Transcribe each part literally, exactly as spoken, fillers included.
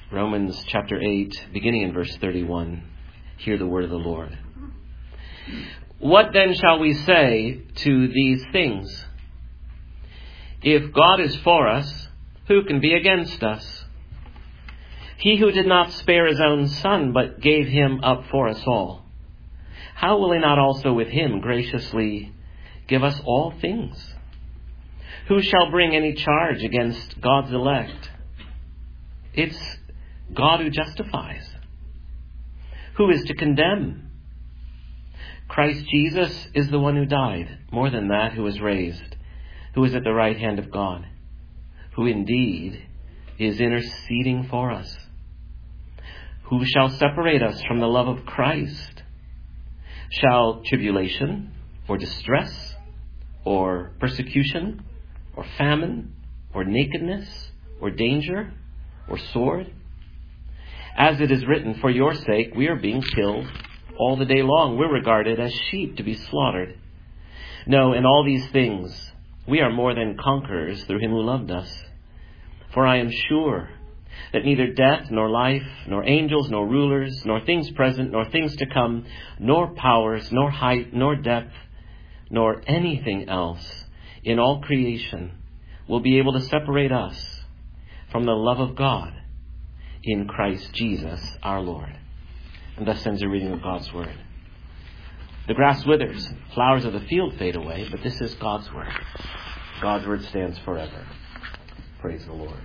Romans chapter eight, beginning in verse thirty-one. Hear the word of the Lord. What then shall we say to these things? If God is for us, who can be against us? He who did not spare his own son, but gave him up for us all, how will he not also with him graciously give us all things? Who shall bring any charge against God's elect? It's God who justifies. Who is to condemn? Christ Jesus is the one who died, more than that, who was raised, who is at the right hand of God, who indeed is interceding for us. Who shall separate us from the love of Christ? Shall tribulation, or distress, or persecution, or famine, or nakedness, or danger, or sword? As it is written, for your sake we are being killed all the day long. We're regarded as sheep to be slaughtered. No, in all these things we are more than conquerors through him who loved us. For I am sure that neither death, nor life, nor angels, nor rulers, nor things present, nor things to come, nor powers, nor height, nor depth, nor anything else in all creation will be able to separate us from the love of God in Christ Jesus our Lord. And thus ends the reading of God's word. The grass withers, flowers of the field fade away, but this is God's word. God's word stands forever. Praise the Lord.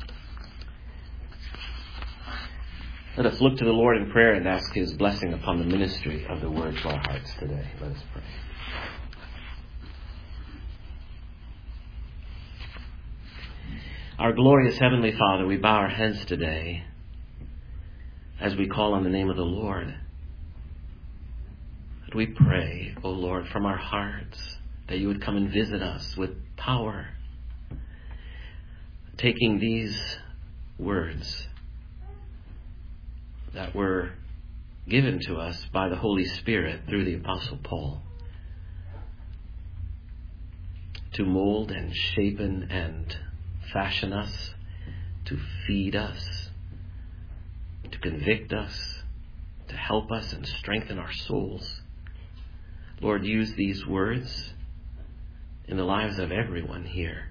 Let us look to the Lord in prayer and ask his blessing upon the ministry of the word to our hearts today. Let us pray. Our glorious Heavenly Father, we bow our heads today as we call on the name of the Lord. And we pray, O Lord, from our hearts that you would come and visit us with power, taking these words that were given to us by the Holy Spirit through the Apostle Paul, to mold and shapen and fashion us, to feed us, to convict us, to help us and strengthen our souls. Lord, use these words in the lives of everyone here.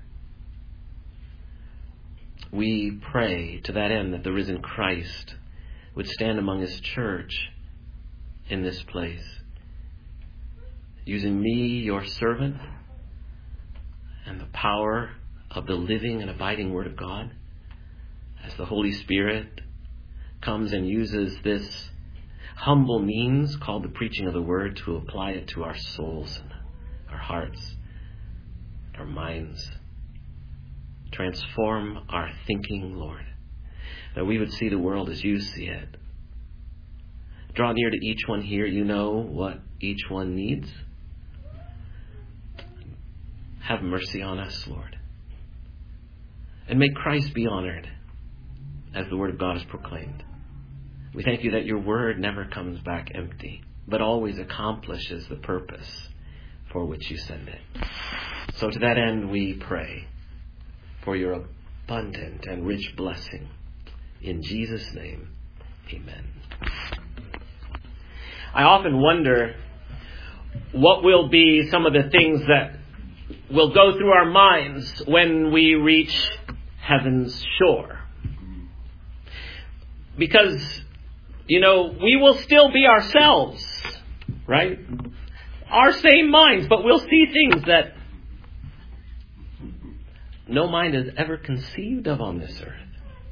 We pray to that end that the risen Christ would stand among his church in this place, using me, your servant, and the power of the living and abiding Word of God, as the Holy Spirit comes and uses this humble means called the preaching of the Word to apply it to our souls and our hearts, our minds. Transform our thinking, Lord, that we would see the world as you see it. Draw near to each one here. You know what each one needs. Have mercy on us, Lord. And may Christ be honored as the Word of God is proclaimed. We thank you that your Word never comes back empty, but always accomplishes the purpose for which you send it. So to that end we pray for your abundant and rich blessing. In Jesus' name, amen. I often wonder what will be some of the things that will go through our minds when we reach heaven's shore. Because, you know, we will still be ourselves, right? Our same minds, but we'll see things that no mind has ever conceived of on this earth.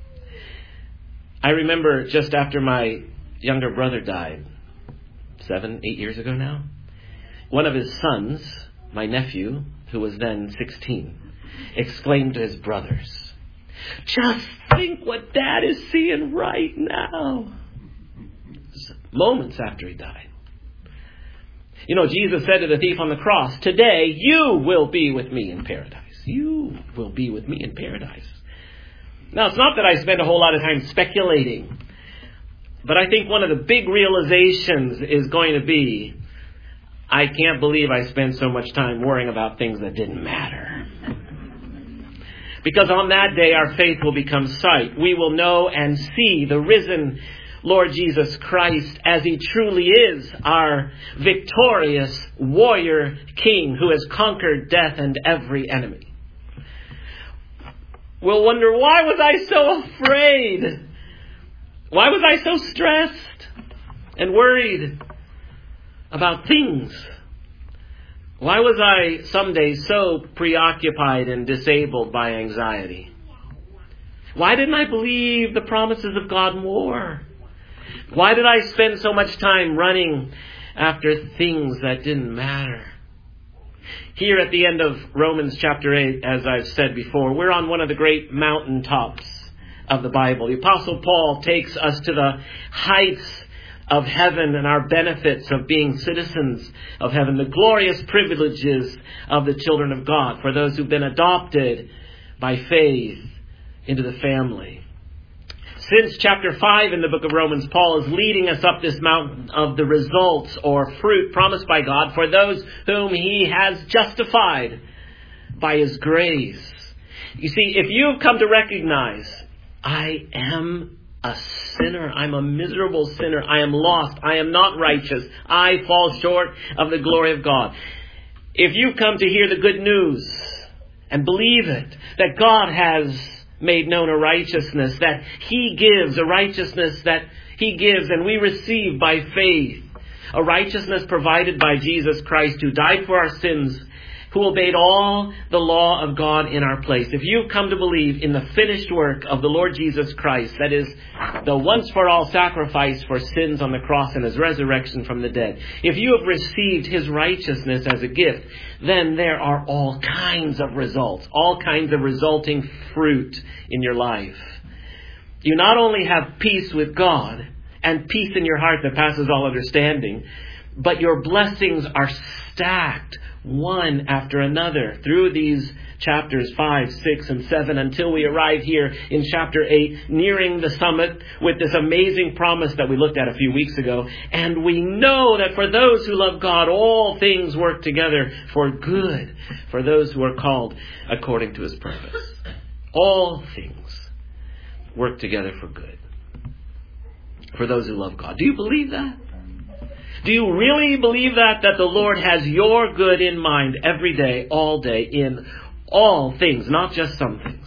I remember just after my younger brother died, seven, eight years ago now, one of his sons, my nephew, who was then sixteen, exclaimed to his brothers, "Just think what Dad is seeing right now." Moments after he died. You know, Jesus said to the thief on the cross, "Today you will be with me in paradise." You will be with me in paradise. Now, it's not that I spend a whole lot of time speculating, but I think one of the big realizations is going to be, I can't believe I spent so much time worrying about things that didn't matter. Because on that day our faith will become sight. We will know and see the risen Lord Jesus Christ as he truly is, our victorious warrior king who has conquered death and every enemy. We'll wonder, why was I so afraid? Why was I so stressed and worried about things? Why was I someday so preoccupied and disabled by anxiety? Why didn't I believe the promises of God more? Why did I spend so much time running after things that didn't matter? Here at the end of Romans chapter eight, as I've said before, we're on one of the great mountaintops of the Bible. The Apostle Paul takes us to the heights of heaven and our benefits of being citizens of heaven, the glorious privileges of the children of God, for those who've been adopted by faith into the family. Since chapter five in the book of Romans, Paul is leading us up this mountain of the results or fruit promised by God for those whom he has justified by his grace. You see, if you've come to recognize, I am a sinner, I'm a miserable sinner, I am lost, I am not righteous, I fall short of the glory of God. If you've come to hear the good news and believe it, that God has made known a righteousness that he gives, a righteousness that he gives and we receive by faith, a righteousness provided by Jesus Christ who died for our sins, who obeyed all the law of God in our place. If you've come to believe in the finished work of the Lord Jesus Christ, that is the once-for-all sacrifice for sins on the cross and his resurrection from the dead, if you have received his righteousness as a gift, then there are all kinds of results, all kinds of resulting fruit in your life. You not only have peace with God and peace in your heart that passes all understanding, but your blessings are stacked one after another through these chapters five, six, and seven until we arrive here in chapter eight, nearing the summit with this amazing promise that we looked at a few weeks ago. And we know that for those who love God, all things work together for good, for those who are called according to his purpose. All things work together for good, for those who love God. Do you believe that? Do you really believe that, that the Lord has your good in mind every day, all day, in all things, not just some things?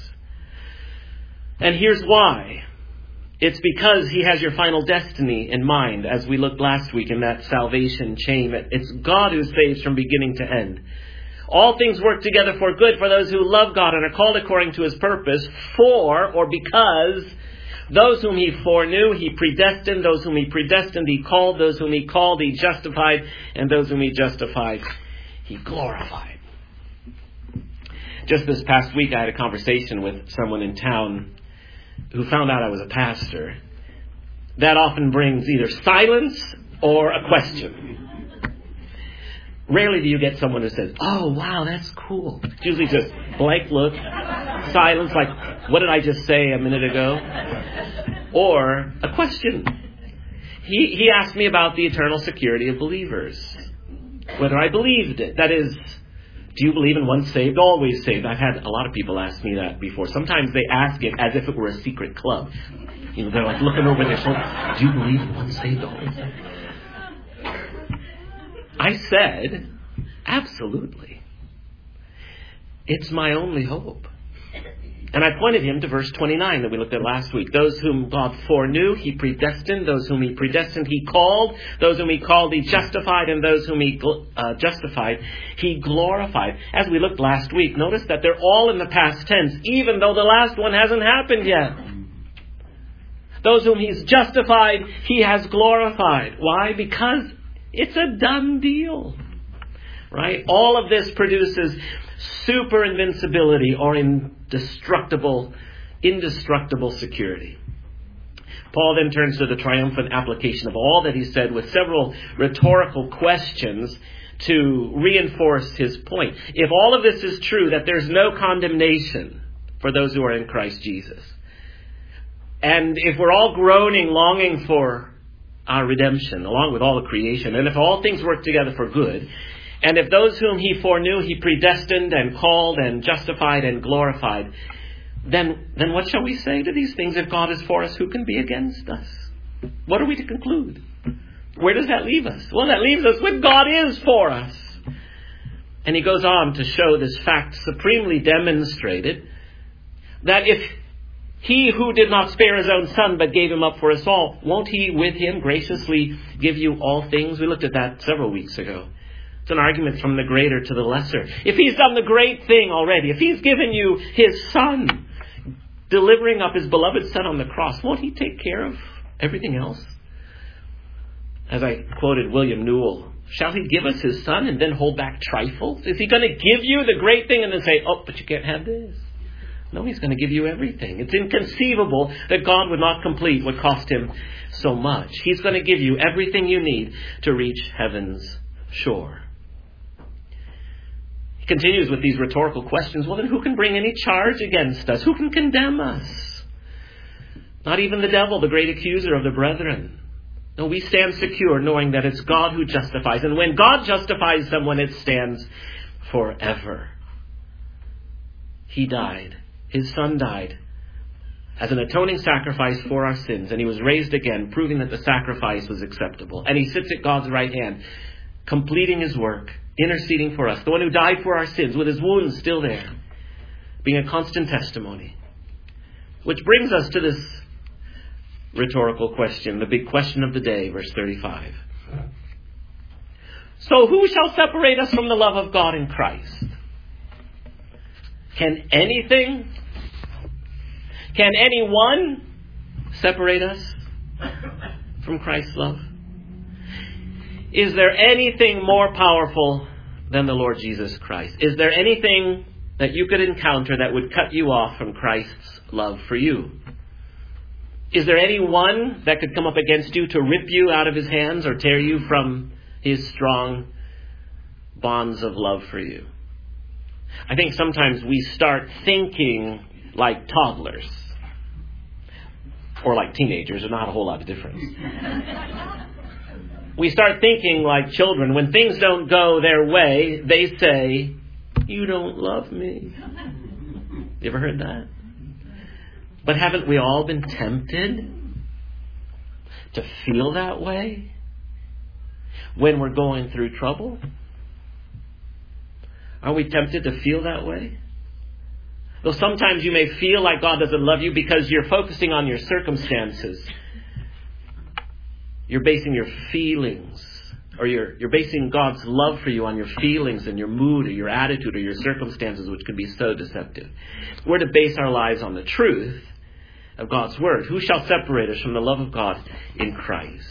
And here's why. It's because he has your final destiny in mind, as we looked last week in that salvation chain. It's God who saves from beginning to end. All things work together for good for those who love God and are called according to his purpose, for or because those whom he foreknew, he predestined. Those whom he predestined, he called. Those whom he called, he justified. And those whom he justified, he glorified. Just this past week, I had a conversation with someone in town who found out I was a pastor. That often brings either silence or a question. Rarely do you get someone who says, oh, wow, that's cool. It's usually just blank look, silence, like, what did I just say a minute ago? Or a question. He he asked me about the eternal security of believers. Whether I believed it. That is, do you believe in once saved, always saved? I've had a lot of people ask me that before. Sometimes they ask it as if it were a secret club. You know, they're like looking over their shoulder. Do you believe in once saved, always saved? I said, absolutely. It's my only hope. And I pointed him to verse twenty-nine that we looked at last week. Those whom God foreknew, he predestined. Those whom he predestined, he called. Those whom he called, he justified. And those whom he uh, justified, he glorified. As we looked last week, notice that they're all in the past tense, even though the last one hasn't happened yet. Those whom he's justified, he has glorified. Why? Because it's a done deal. Right? All of this produces super invincibility or indestructible, indestructible security. Paul then turns to the triumphant application of all that he said with several rhetorical questions to reinforce his point. If all of this is true, that there's no condemnation for those who are in Christ Jesus, and if we're all groaning, longing for our redemption, along with all the creation, and if all things work together for good, and if those whom he foreknew, he predestined and called and justified and glorified, then, then what shall we say to these things? If God is for us, who can be against us? What are we to conclude? Where does that leave us? Well, that leaves us with God is for us. And he goes on to show this fact supremely demonstrated, that if he who did not spare his own son but gave him up for us all, won't he with him graciously give you all things? We looked at that several weeks ago. It's an argument from the greater to the lesser. If he's done the great thing already, if he's given you his son, delivering up his beloved son on the cross, won't he take care of everything else? As I quoted William Newell, shall he give us his son and then hold back trifles? Is he going to give you the great thing and then say, oh, but you can't have this? No, he's going to give you everything. It's inconceivable that God would not complete what cost him so much. He's going to give you everything you need to reach heaven's shore. He continues with these rhetorical questions. Well, then who can bring any charge against us? Who can condemn us? Not even the devil, the great accuser of the brethren. No, we stand secure knowing that it's God who justifies. And when God justifies someone, it stands forever. He died. His son died as an atoning sacrifice for our sins. And he was raised again, proving that the sacrifice was acceptable. And he sits at God's right hand, completing his work, interceding for us. The one who died for our sins, with his wounds still there, being a constant testimony. Which brings us to this rhetorical question, the big question of the day, verse thirty-five. So who shall separate us from the love of God in Christ? Can anything, can anyone separate us from Christ's love? Is there anything more powerful than the Lord Jesus Christ? Is there anything that you could encounter that would cut you off from Christ's love for you? Is there anyone that could come up against you to rip you out of his hands or tear you from his strong bonds of love for you? I think sometimes we start thinking like toddlers. Or like teenagers. There's not a whole lot of difference. We start thinking like children. When things don't go their way, they say, you don't love me. You ever heard that? But haven't we all been tempted to feel that way when we're going through trouble? Are we tempted to feel that way? Though sometimes you may feel like God doesn't love you because you're focusing on your circumstances. You're basing your feelings, or you're, you're basing God's love for you on your feelings and your mood or your attitude or your circumstances, which can be so deceptive. We're to base our lives on the truth of God's word. Who shall separate us from the love of God in Christ?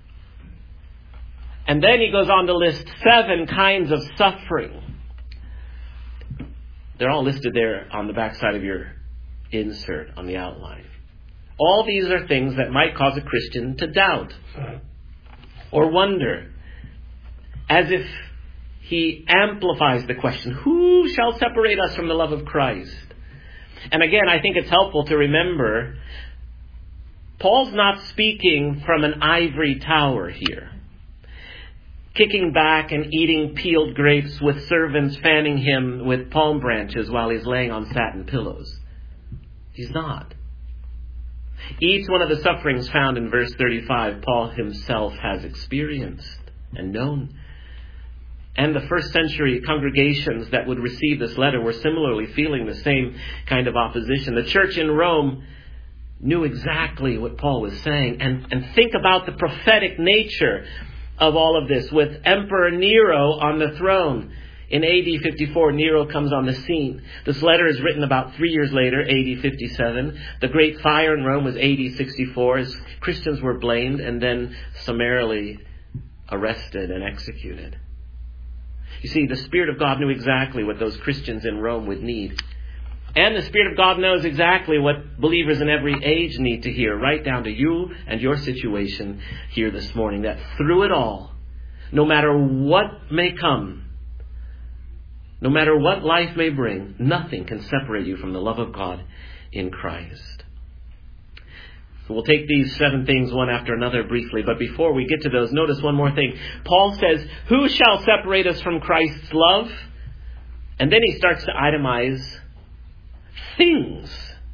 And then he goes on to list seven kinds of suffering. They're all listed there on the backside of your insert on the outline. All these are things that might cause a Christian to doubt or wonder, as if he amplifies the question, who shall separate us from the love of Christ? And again, I think it's helpful to remember, Paul's not speaking from an ivory tower here, kicking back and eating peeled grapes with servants fanning him with palm branches while he's laying on satin pillows. He's not. Each one of the sufferings found in verse thirty-five, Paul himself has experienced and known. And the first century congregations that would receive this letter were similarly feeling the same kind of opposition. The church in Rome knew exactly what Paul was saying. And, and think about the prophetic nature of all of this, with Emperor Nero on the throne. In A D fifty-four, Nero comes on the scene. This letter is written about three years later, A D fifty-seven. The Great Fire in Rome was A D sixty-four, as Christians were blamed and then summarily arrested and executed. You see, the Spirit of God knew exactly what those Christians in Rome would need. And the Spirit of God knows exactly what believers in every age need to hear, right down to you and your situation here this morning. That through it all, no matter what may come, no matter what life may bring, nothing can separate you from the love of God in Christ. So we'll take these seven things one after another briefly. But before we get to those, notice one more thing. Paul says, who shall separate us from Christ's love? And then he starts to itemize things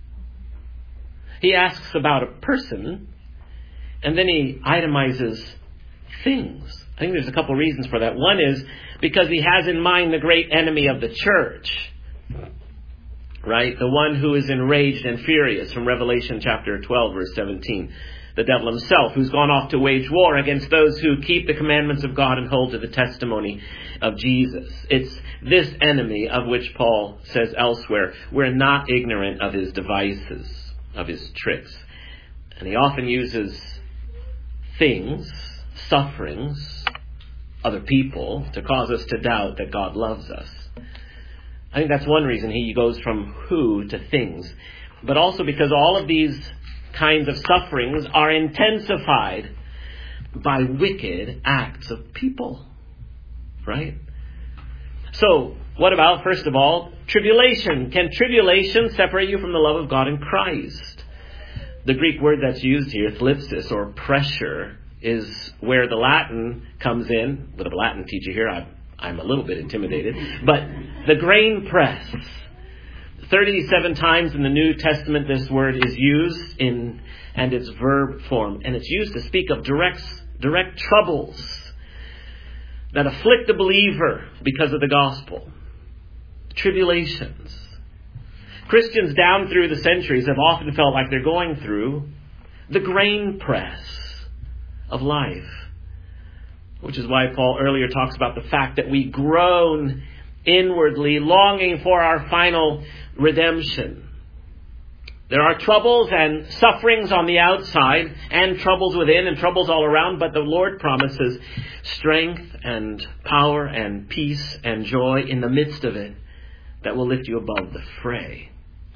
He asks about a person, and then he itemizes things. I think there's a couple reasons for that. One is because he has in mind the great enemy of the church, right? The one who is enraged and furious, from Revelation chapter twelve, verse seventeen. The devil himself, who's gone off to wage war against those who keep the commandments of God and hold to the testimony of Jesus. It's this enemy of which Paul says elsewhere, we're not ignorant of his devices, of his tricks. And he often uses things, sufferings, other people, to cause us to doubt that God loves us. I think that's one reason he goes from who to things. But also because all of these kinds of sufferings are intensified by wicked acts of people. Right? So, what about, first of all, tribulation? Can tribulation separate you from the love of God in Christ? The Greek word that's used here, thlipsis, or pressure, is where the Latin comes in. With a Latin teacher here, I'm, I'm a little bit intimidated. But the grain press. thirty-seven times in the New Testament this word is used in, and it's verb form. And it's used to speak of direct, direct troubles that afflict the believer because of the gospel. Tribulations. Christians down through the centuries have often felt like they're going through the grain press of life. Which is why Paul earlier talks about the fact that we groan inwardly, longing for our final redemption. There are troubles and sufferings on the outside, and troubles within, and troubles all around, but the Lord promises strength and power and peace and joy in the midst of it that will lift you above the fray.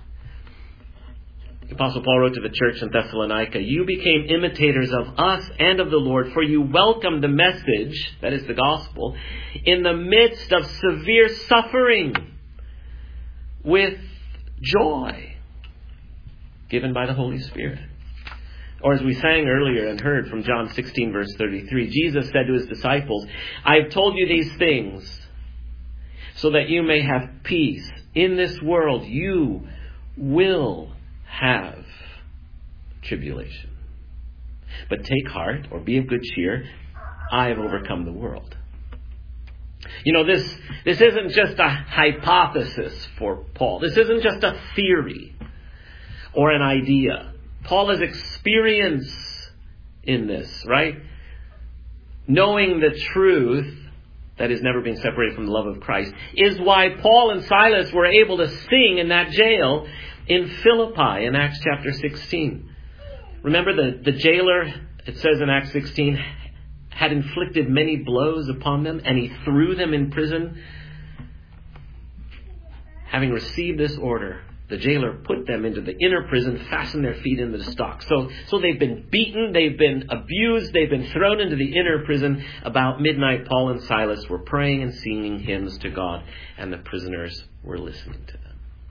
The Apostle Paul wrote to the church in Thessalonica, you became imitators of us and of the Lord, for you welcomed the message, that is the gospel, in the midst of severe suffering with joy given by the Holy Spirit. Or as we sang earlier and heard from John sixteen, verse thirty-three, Jesus said to his disciples, I have told you these things so that you may have peace. In this world you will have tribulation. But take heart, or be of good cheer, I have overcome the world. You know, this, this isn't just a hypothesis for Paul. This isn't just a theory or an idea. Paul has experience in this, right? Knowing the truth that is never being separated from the love of Christ is why Paul and Silas were able to sing in that jail in Philippi in Acts chapter sixteen. Remember the, the jailer, it says in Acts sixteen, had inflicted many blows upon them, and he threw them in prison. Having received this order, the jailer put them into the inner prison, fastened their feet into the stocks. So, so they've been beaten, they've been abused, they've been thrown into the inner prison. About midnight, Paul and Silas were praying and singing hymns to God, and the prisoners were listening to them.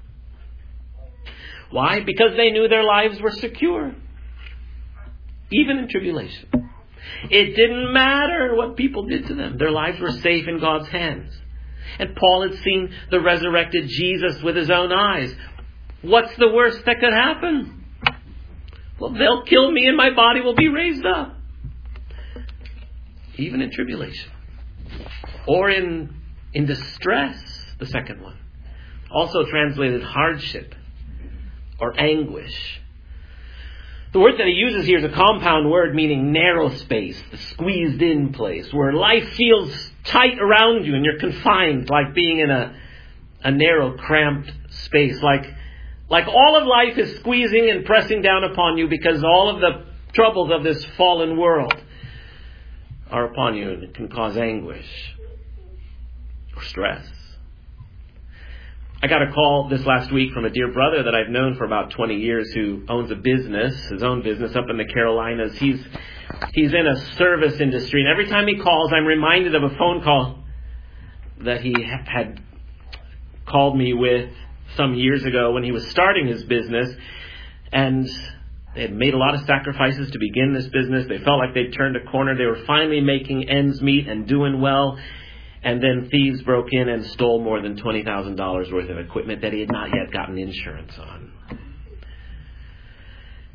Why? Because they knew their lives were secure, even in tribulation. It didn't matter what people did to them. Their lives were safe in God's hands. And Paul had seen the resurrected Jesus with his own eyes. What's the worst that could happen? Well, they'll kill me and my body will be raised up. Even in tribulation. Or in, in distress, the second one. Also translated hardship or anguish. The word that he uses here is a compound word meaning narrow space, the squeezed in place, where life feels tight around you and you're confined, like being in a, a narrow, cramped space. Like, like all of life is squeezing and pressing down upon you because all of the troubles of this fallen world are upon you, and it can cause anguish or stress. I got a call this last week from a dear brother that I've known for about twenty years who owns a business, his own business up in the Carolinas. He's he's in a service industry, and every time he calls, I'm reminded of a phone call that he ha- had called me with some years ago when he was starting his business, and they had made a lot of sacrifices to begin this business. They felt like they'd turned a corner. They were finally making ends meet and doing well. And then thieves broke in and stole more than twenty thousand dollars worth of equipment that he had not yet gotten insurance on.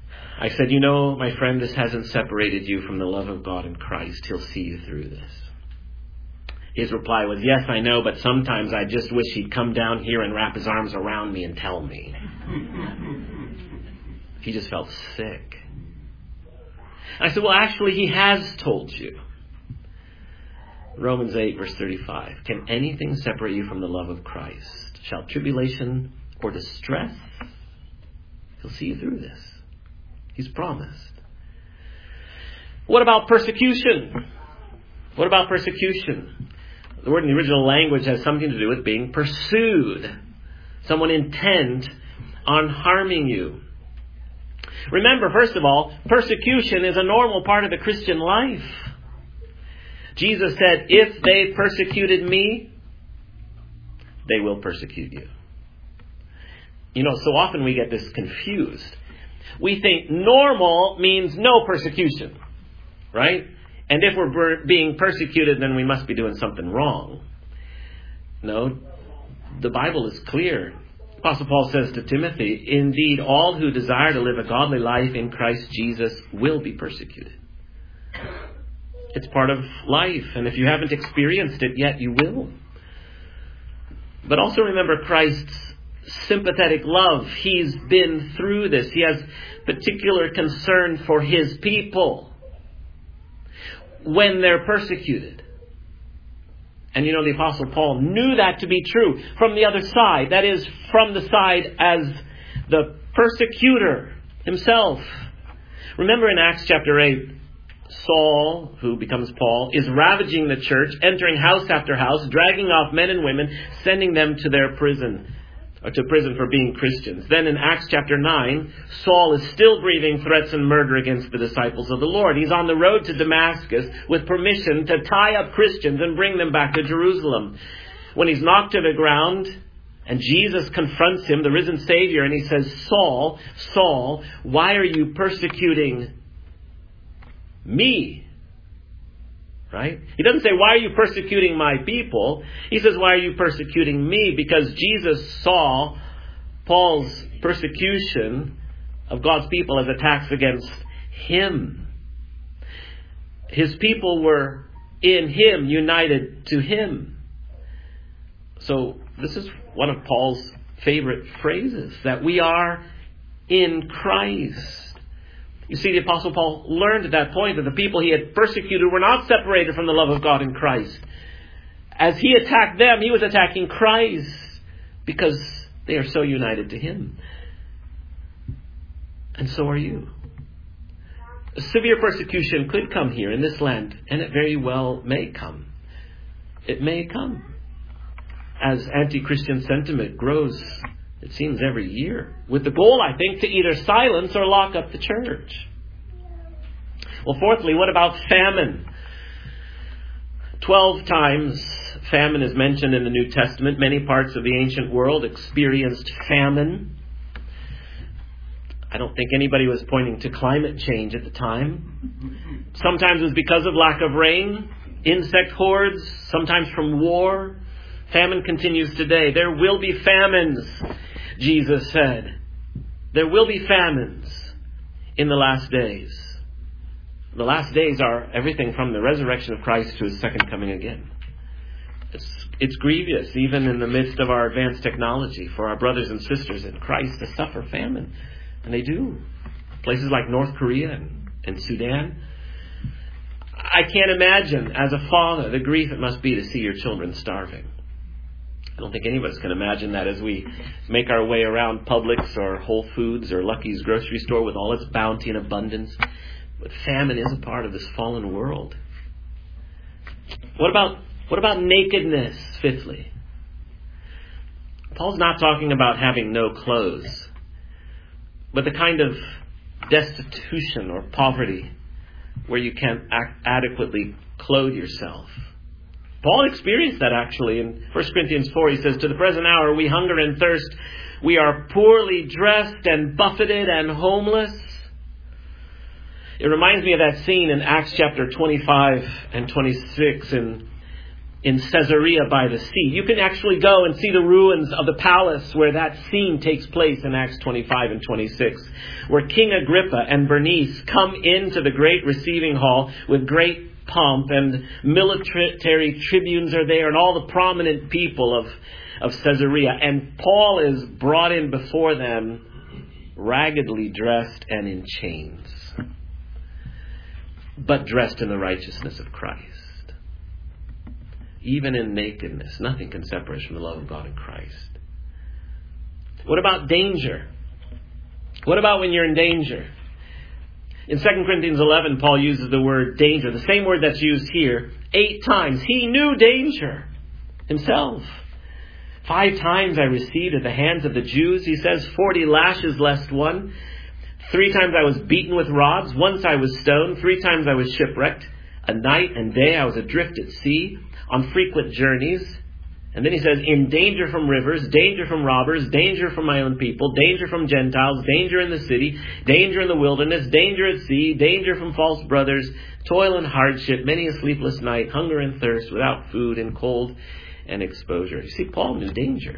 I said, you know, my friend, this hasn't separated you from the love of God in Christ. He'll see you through this. His reply was, yes, I know, but sometimes I just wish he'd come down here and wrap his arms around me and tell me. He just felt sick. I said, well, actually, he has told you. Romans eight, verse thirty-five. Can anything separate you from the love of Christ? Shall tribulation or distress? He'll see you through this. He's promised. What about persecution? What about persecution? The word in the original language has something to do with being pursued. Someone intent on harming you. Remember, first of all, persecution is a normal part of the Christian life. Jesus said, if they persecuted me, they will persecute you. You know, so often we get this confused. We think normal means no persecution, right? And if we're being persecuted, then we must be doing something wrong. No, the Bible is clear. Apostle Paul says to Timothy, indeed, all who desire to live a godly life in Christ Jesus will be persecuted. It's part of life, and if you haven't experienced it yet, you will. But also remember Christ's sympathetic love. He's been through this. He has particular concern for his people when they're persecuted. And you know, the Apostle Paul knew that to be true from the other side. That is, from the side as the persecutor himself. Remember in Acts chapter eight, Saul, who becomes Paul, is ravaging the church, entering house after house, dragging off men and women, sending them to their prison, or to prison for being Christians. Then in Acts chapter nine, Saul is still breathing threats and murder against the disciples of the Lord. He's on the road to Damascus with permission to tie up Christians and bring them back to Jerusalem. When he's knocked to the ground, and Jesus confronts him, the risen Savior, and he says, Saul, Saul, why are you persecuting me? Right? He doesn't say, why are you persecuting my people? He says, why are you persecuting me? Because Jesus saw Paul's persecution of God's people as attacks against him. His people were in him, united to him. So this is one of Paul's favorite phrases, that we are in Christ. You see, the Apostle Paul learned at that point that the people he had persecuted were not separated from the love of God in Christ. As he attacked them, he was attacking Christ because they are so united to him. And so are you. Severe persecution could come here in this land, and it very well may come. It may come. As anti-Christian sentiment grows, it seems every year, with the goal, I think, to either silence or lock up the church. Well, fourthly, what about famine? Twelve times famine is mentioned in the New Testament. Many parts of the ancient world experienced famine. I don't think anybody was pointing to climate change at the time. Sometimes it was because of lack of rain, insect hordes, sometimes from war. Famine continues today. There will be famines, Jesus said. There will be famines in the last days. The last days are everything from the resurrection of Christ to his second coming again. It's, it's grievous, even in the midst of our advanced technology, for our brothers and sisters in Christ to suffer famine. And they do. Places like North Korea and, and Sudan. I can't imagine, as a father, the grief it must be to see your children starving. I don't think any of us can imagine that as we make our way around Publix or Whole Foods or Lucky's grocery store with all its bounty and abundance. But famine is a part of this fallen world. What about what about nakedness, fifthly? Paul's not talking about having no clothes, but the kind of destitution or poverty where you can't act adequately clothe yourself. Paul experienced that actually in First Corinthians four. He says, to the present hour we hunger and thirst. We are poorly dressed and buffeted and homeless. It reminds me of that scene in Acts chapter twenty-five and twenty-six in, in Caesarea by the sea. You can actually go and see the ruins of the palace where that scene takes place in Acts twenty-five and twenty-six, where King Agrippa and Bernice come into the great receiving hall with great pomp, and military tribunes are there and all the prominent people of, of Caesarea. And Paul is brought in before them, raggedly dressed and in chains, but dressed in the righteousness of Christ. Even in nakedness, nothing can separate us from the love of God in Christ. What about danger? What about when you're in danger? In Second Corinthians eleven, Paul uses the word danger, the same word that's used here, eight times. He knew danger himself. Five times I received at the hands of the Jews, he says, forty lashes less one. Three times I was beaten with rods. Once I was stoned. Three times I was shipwrecked. A night and day I was adrift at sea, on frequent journeys. And then he says, in danger from rivers, danger from robbers, danger from my own people, danger from Gentiles, danger in the city, danger in the wilderness, danger at sea, danger from false brothers, toil and hardship, many a sleepless night, hunger and thirst, without food and cold and exposure. You see, Paul knew danger.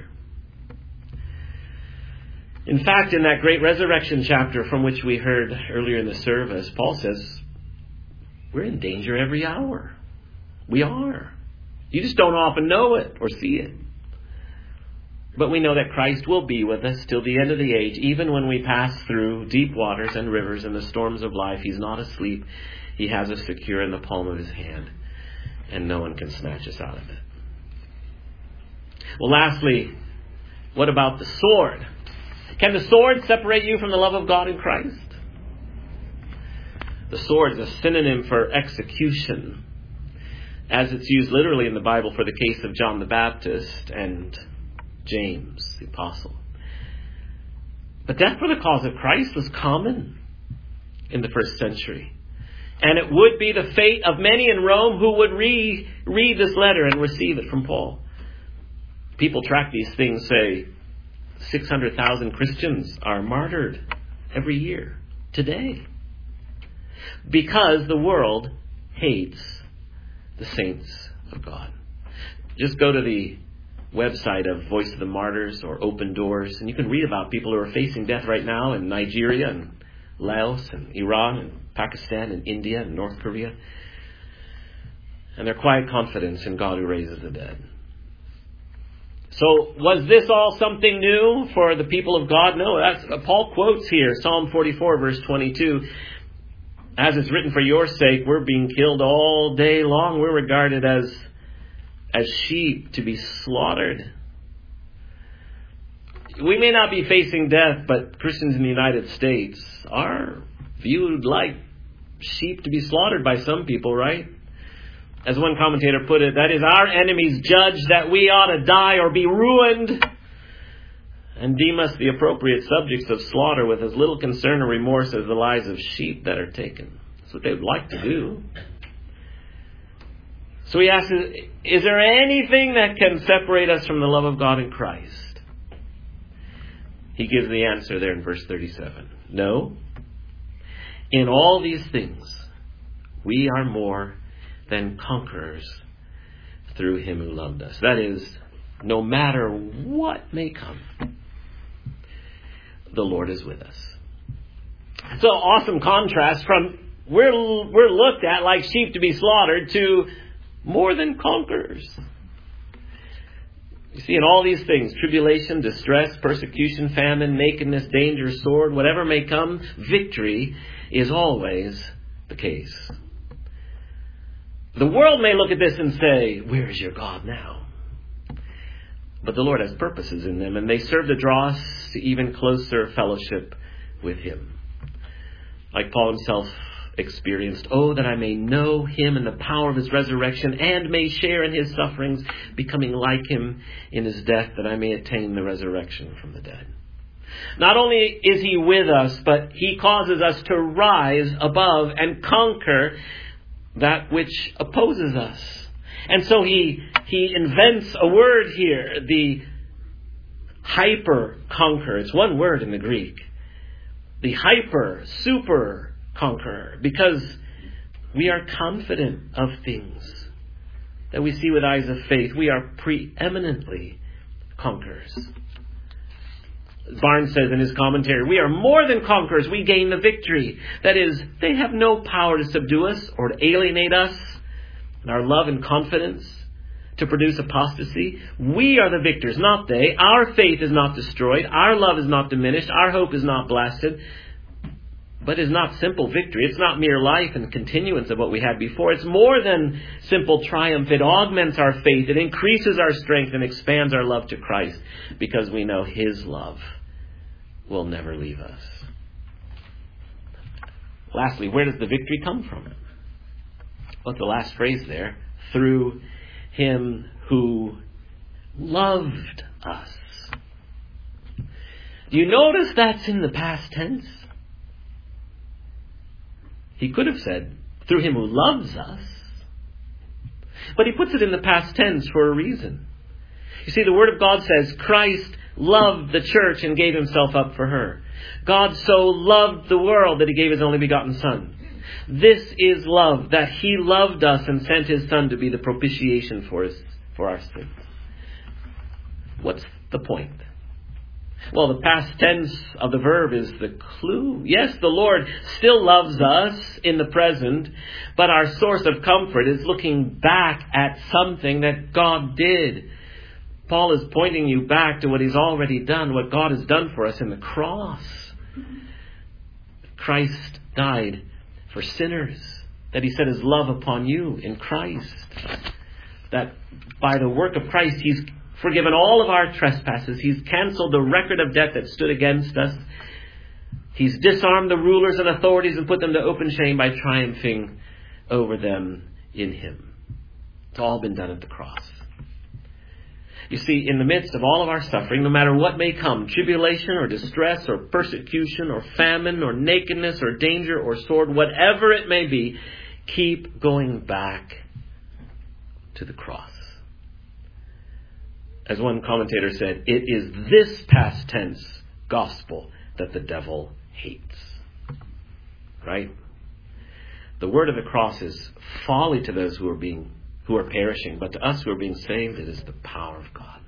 In fact, in that great resurrection chapter from which we heard earlier in the service, Paul says, we're in danger every hour. We are. You just don't often know it or see it. But we know that Christ will be with us till the end of the age, even when we pass through deep waters and rivers and the storms of life. He's not asleep. He has us secure in the palm of his hand, and no one can snatch us out of it. Well, lastly, what about the sword? Can the sword separate you from the love of God in Christ? The sword is a synonym for execution, as it's used literally in the Bible for the case of John the Baptist and James, the apostle. But death for the cause of Christ was common in the first century. And it would be the fate of many in Rome who would re- read this letter and receive it from Paul. People track these things, say six hundred thousand Christians are martyred every year, today, because the world hates the saints of God. Just go to the website of Voice of the Martyrs or Open Doors, and you can read about people who are facing death right now in Nigeria and Laos and Iran and Pakistan and India and North Korea. And their quiet confidence in God who raises the dead. So was this all something new for the people of God? No, that's, Paul quotes here, Psalm forty-four, verse twenty-two. As it's written, for your sake, we're being killed all day long. We're regarded as, as sheep to be slaughtered. We may not be facing death, but Christians in the United States are viewed like sheep to be slaughtered by some people, right? As one commentator put it, that is, our enemies judge that we ought to die or be ruined, and deem us the appropriate subjects of slaughter with as little concern or remorse as the lives of sheep that are taken. That's what they would like to do. So he asks, is there anything that can separate us from the love of God in Christ? He gives the answer there in verse thirty-seven. No. In all these things, we are more than conquerors through him who loved us. That is, no matter what may come, the Lord is with us. So awesome contrast from we're we're looked at like sheep to be slaughtered to more than conquerors. You see, in all these things, tribulation, distress, persecution, famine, nakedness, danger, sword, whatever may come, victory is always the case. The world may look at this and say, where is your God now? But the Lord has purposes in them, and they serve to draw us to even closer fellowship with him. Like Paul himself experienced, oh, that I may know him and the power of his resurrection, and may share in his sufferings, becoming like him in his death, that I may attain the resurrection from the dead. Not only is he with us, but he causes us to rise above and conquer that which opposes us. And so he he invents a word here, the hyper conqueror. It's one word in the Greek. The hyper, super conqueror. Because we are confident of things that we see with eyes of faith, we are preeminently conquerors. Barnes says in his commentary, we are more than conquerors. We gain the victory. That is, they have no power to subdue us or to alienate us in our love and confidence, to produce apostasy. We are the victors, not they. Our faith is not destroyed. Our love is not diminished. Our hope is not blasted. But it's not simple victory. It's not mere life and continuance of what we had before. It's more than simple triumph. It augments our faith. It increases our strength and expands our love to Christ, because we know His love will never leave us. Lastly, where does the victory come from? Well, the last phrase there, through Him who loved us. Do you notice that's in the past tense? He could have said, through Him who loves us. But He puts it in the past tense for a reason. You see, the Word of God says, Christ loved the church and gave Himself up for her. God so loved the world that He gave His only begotten Son. This is love, that He loved us and sent His Son to be the propitiation for us, for our sins. What's the point? Well, the past tense of the verb is the clue. Yes, the Lord still loves us in the present, but our source of comfort is looking back at something that God did. Paul is pointing you back to what He's already done, what God has done for us in the cross. Christ died for sinners, that He set His love upon you in Christ, that by the work of Christ He's forgiven all of our trespasses. He's cancelled the record of debt that stood against us. He's disarmed the rulers and authorities and put them to open shame by triumphing over them in Him. It's all been done at the cross. You see, in the midst of all of our suffering, no matter what may come, tribulation or distress or persecution or famine or nakedness or danger or sword, whatever it may be, keep going back to the cross. As one commentator said, it is this past tense gospel that the devil hates. Right? The word of the cross is folly to those who are being who are perishing, but to us who are being saved, it is the power of God.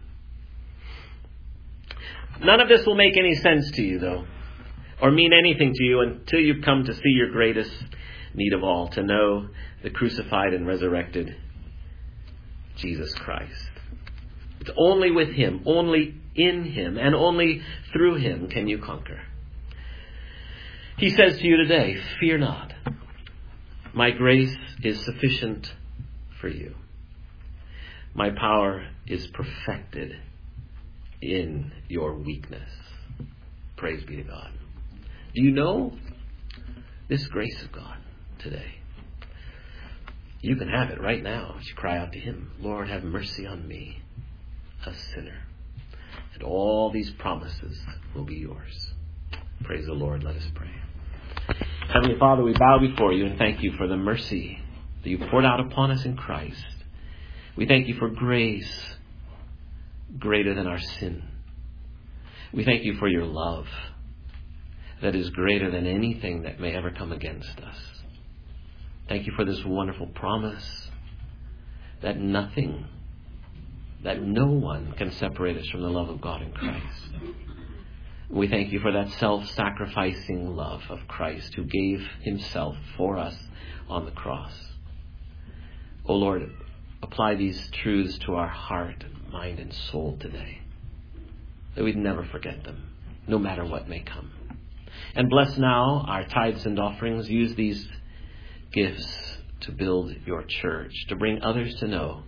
None of this will make any sense to you, though, or mean anything to you until you come to see your greatest need of all, to know the crucified and resurrected Jesus Christ. It's only with Him, only in Him, and only through Him can you conquer. He says to you today, fear not. My grace is sufficient for you. My power is perfected in your weakness. Praise be to God. Do you know this grace of God today? You can have it right now as you cry out to Him. Lord, have mercy on me, a sinner. And all these promises will be yours. Praise the Lord. Let us pray. Heavenly Father, we bow before You and thank You for the mercy that You poured out upon us in Christ. We thank You for grace greater than our sin. We thank You for Your love that is greater than anything that may ever come against us. Thank You for this wonderful promise that nothing, that no one can separate us from the love of God in Christ. We thank You for that self-sacrificing love of Christ who gave Himself for us on the cross. O Lord, apply these truths to our heart, mind, and soul today, that we'd never forget them, no matter what may come. And bless now our tithes and offerings. Use these gifts to build Your church, to bring others to know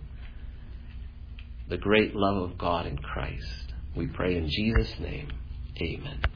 the great love of God in Christ. We pray in Jesus' name. Amen.